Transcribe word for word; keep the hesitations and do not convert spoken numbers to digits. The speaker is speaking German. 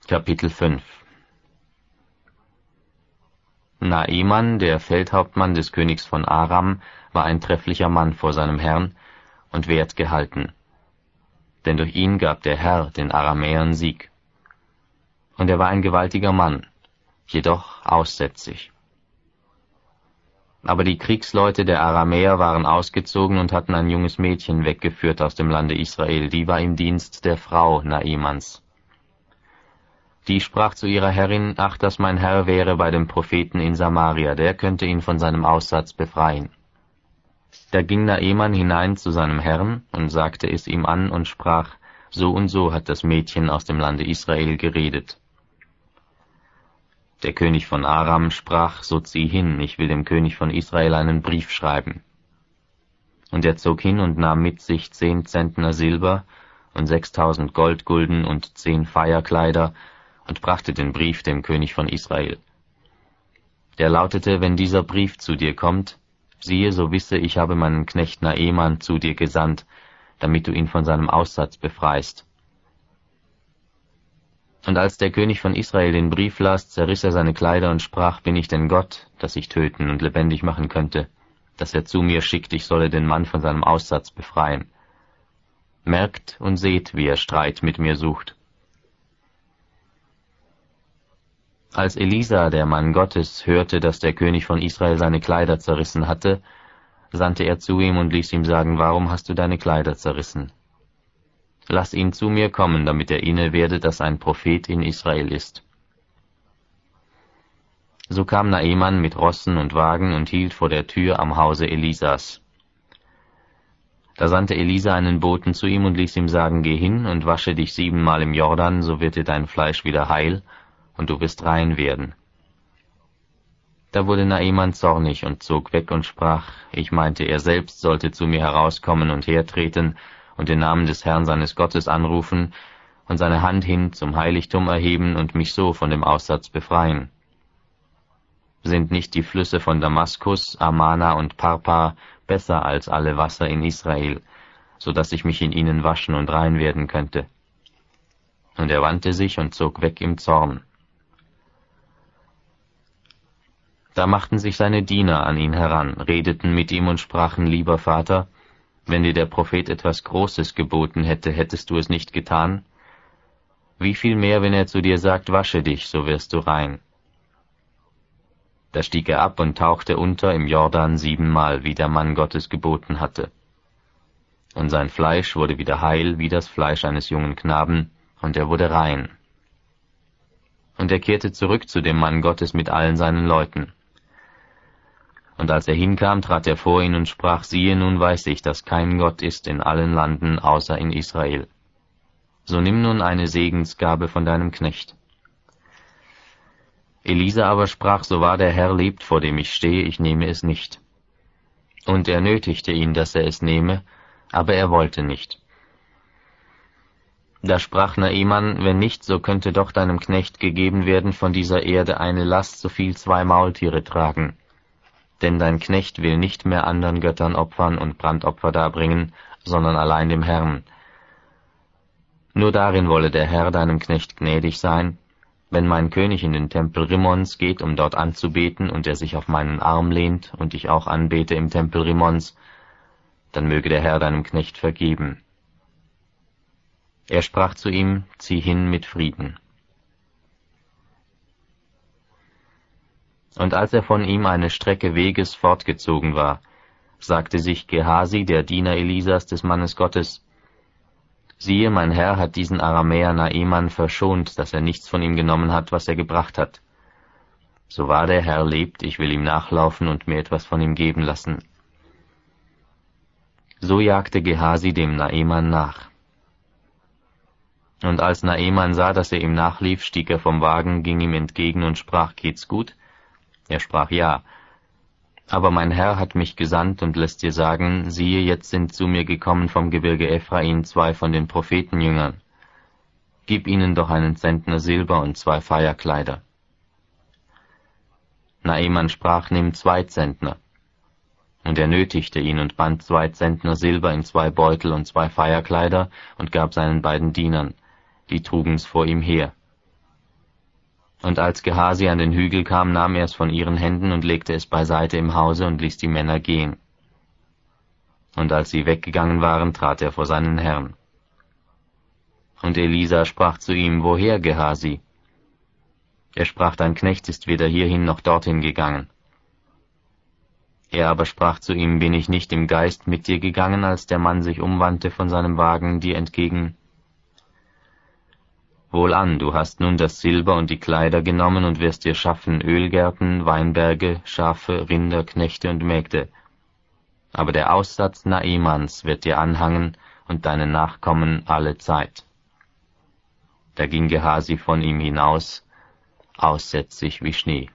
Kapitel fünf. Naeman, der Feldhauptmann des Königs von Aram, war ein trefflicher Mann vor seinem Herrn und wert gehalten. Denn durch ihn gab der Herr den Aramäern Sieg. Und er war ein gewaltiger Mann, jedoch aussätzig. Aber die Kriegsleute der Aramäer waren ausgezogen und hatten ein junges Mädchen weggeführt aus dem Lande Israel, die war im Dienst der Frau Naemans. Die sprach zu ihrer Herrin: »Ach, dass mein Herr wäre bei dem Propheten in Samaria, der könnte ihn von seinem Aussatz befreien.« Da ging Naeman hinein zu seinem Herrn und sagte es ihm an und sprach: »So und so hat das Mädchen aus dem Lande Israel geredet.« Der König von Aram sprach: »So zieh hin, ich will dem König von Israel einen Brief schreiben.« Und er zog hin und nahm mit sich zehn Zentner Silber und sechstausend Goldgulden und zehn Feierkleider und brachte den Brief dem König von Israel. Der lautete: »Wenn dieser Brief zu dir kommt, siehe, so wisse, ich habe meinen Knecht Naeman zu dir gesandt, damit du ihn von seinem Aussatz befreist.« Und als der König von Israel den Brief las, zerriss er seine Kleider und sprach: »Bin ich denn Gott, dass ich töten und lebendig machen könnte, dass er zu mir schickt, ich solle den Mann von seinem Aussatz befreien? Merkt und seht, wie er Streit mit mir sucht.« Als Elisa, der Mann Gottes, hörte, dass der König von Israel seine Kleider zerrissen hatte, sandte er zu ihm und ließ ihm sagen: »Warum hast du deine Kleider zerrissen? Lass ihn zu mir kommen, damit er inne werde, dass ein Prophet in Israel ist.« So kam Naeman mit Rossen und Wagen und hielt vor der Tür am Hause Elisas. Da sandte Elisa einen Boten zu ihm und ließ ihm sagen: »Geh hin und wasche dich siebenmal im Jordan, so wird dir dein Fleisch wieder heil, und du wirst rein werden.« Da wurde Naeman zornig und zog weg und sprach: »Ich meinte, er selbst sollte zu mir herauskommen und hertreten und den Namen des Herrn seines Gottes anrufen und seine Hand hin zum Heiligtum erheben und mich so von dem Aussatz befreien. Sind nicht die Flüsse von Damaskus, Amana und Parpa besser als alle Wasser in Israel, so dass ich mich in ihnen waschen und rein werden könnte?« Und er wandte sich und zog weg im Zorn. Da machten sich seine Diener an ihn heran, redeten mit ihm und sprachen: »Lieber Vater, wenn dir der Prophet etwas Großes geboten hätte, hättest du es nicht getan? Wie viel mehr, wenn er zu dir sagt: Wasche dich, so wirst du rein?« Da stieg er ab und tauchte unter im Jordan siebenmal, wie der Mann Gottes geboten hatte. Und sein Fleisch wurde wieder heil, wie das Fleisch eines jungen Knaben, und er wurde rein. Und er kehrte zurück zu dem Mann Gottes mit allen seinen Leuten. Und als er hinkam, trat er vor ihn und sprach: »Siehe, nun weiß ich, dass kein Gott ist in allen Landen, außer in Israel. So nimm nun eine Segensgabe von deinem Knecht.« Elisa aber sprach: »So wahr der Herr lebt, vor dem ich stehe, ich nehme es nicht.« Und er nötigte ihn, dass er es nehme, aber er wollte nicht. Da sprach Naeman: »Wenn nicht, so könnte doch deinem Knecht gegeben werden von dieser Erde eine Last, so viel zwei Maultiere tragen. Denn dein Knecht will nicht mehr anderen Göttern opfern und Brandopfer darbringen, sondern allein dem Herrn. Nur darin wolle der Herr deinem Knecht gnädig sein, wenn mein König in den Tempel Rimmons geht, um dort anzubeten, und er sich auf meinen Arm lehnt und ich auch anbete im Tempel Rimmons, dann möge der Herr deinem Knecht vergeben.« Er sprach zu ihm: »Zieh hin mit Frieden.« Und als er von ihm eine Strecke Weges fortgezogen war, sagte sich Gehasi, der Diener Elisas, des Mannes Gottes: »Siehe, mein Herr hat diesen Aramäer Naeman verschont, dass er nichts von ihm genommen hat, was er gebracht hat. So wahr der Herr lebt, ich will ihm nachlaufen und mir etwas von ihm geben lassen.« So jagte Gehasi dem Naeman nach. Und als Naeman sah, dass er ihm nachlief, stieg er vom Wagen, ging ihm entgegen und sprach: »Geht's gut?« Er sprach: »Ja. Aber mein Herr hat mich gesandt und lässt dir sagen: Siehe, jetzt sind zu mir gekommen vom Gebirge Ephraim zwei von den Prophetenjüngern. Gib ihnen doch einen Zentner Silber und zwei Feierkleider.« Naeman sprach: »Nimm zwei Zentner.« Und er nötigte ihn und band zwei Zentner Silber in zwei Beutel und zwei Feierkleider und gab seinen beiden Dienern, die trugen's vor ihm her. Und als Gehasi an den Hügel kam, nahm er es von ihren Händen und legte es beiseite im Hause und ließ die Männer gehen. Und als sie weggegangen waren, trat er vor seinen Herrn. Und Elisa sprach zu ihm, woher, Gehasi? Er sprach, dein Knecht ist weder hierhin noch dorthin gegangen. Er aber sprach zu ihm, bin ich nicht im Geist mit dir gegangen, als der Mann sich umwandte von seinem Wagen dir entgegen? Wohlan, du hast nun das Silber und die Kleider genommen und wirst dir schaffen Ölgärten, Weinberge, Schafe, Rinder, Knechte und Mägde. Aber der Aussatz Naemans wird dir anhangen und deine Nachkommen alle Zeit. Da ging Gehasi von ihm hinaus, aussätzig wie Schnee.